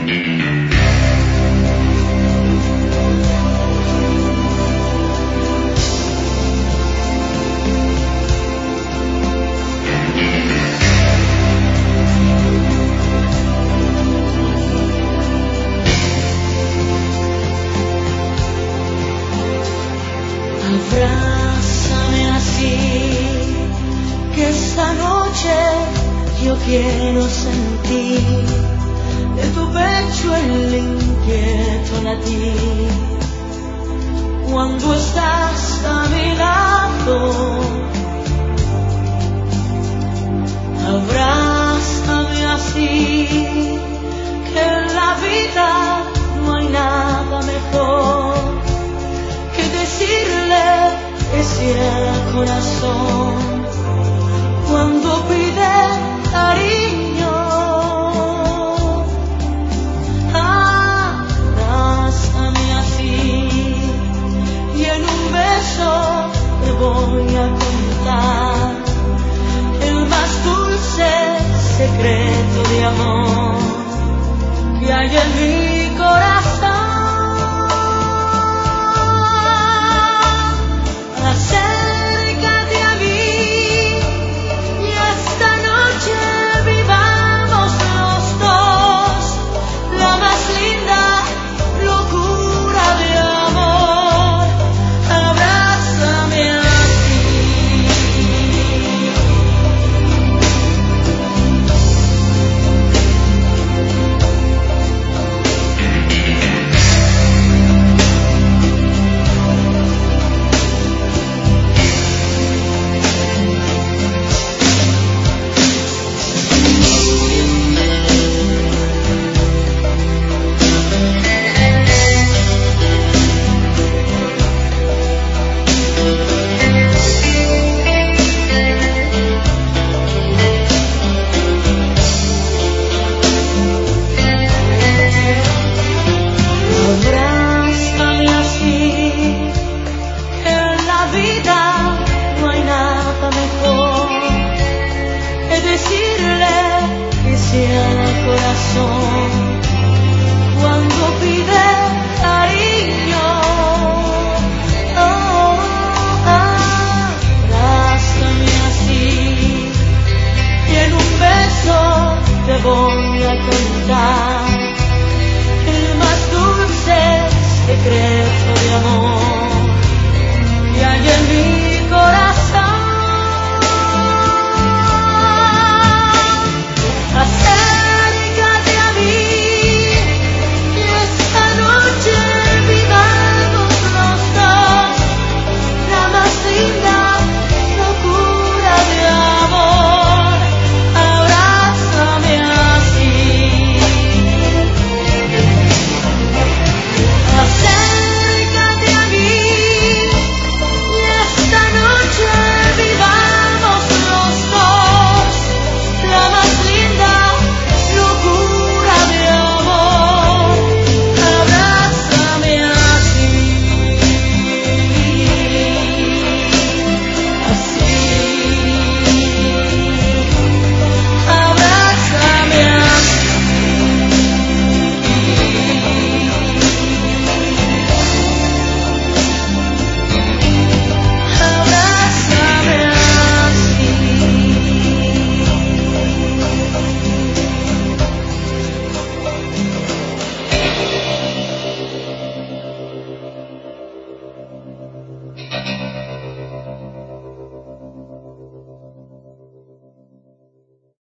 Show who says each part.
Speaker 1: Abrázame así, que esta noche yo quiero sentir de tu pecho el inquieto latir. Cuando estás a mi lado, abrázame así, que en la vida no hay nada mejor que decirle que sí al corazón cuando pide cariño. Abrázame así y en un beso te voy a contar el más dulce secreto de amor que hay en mi corazón. Voy a contar el más dulce secreto de amor que hay en mi corazón. Acércate a mí y esta noche vivamos los dos la más linda locura de amor. Abrázame así, acércate a mí y esta noche vivamos los dos la más linda locura de amor. Abrázame así, abrázame así.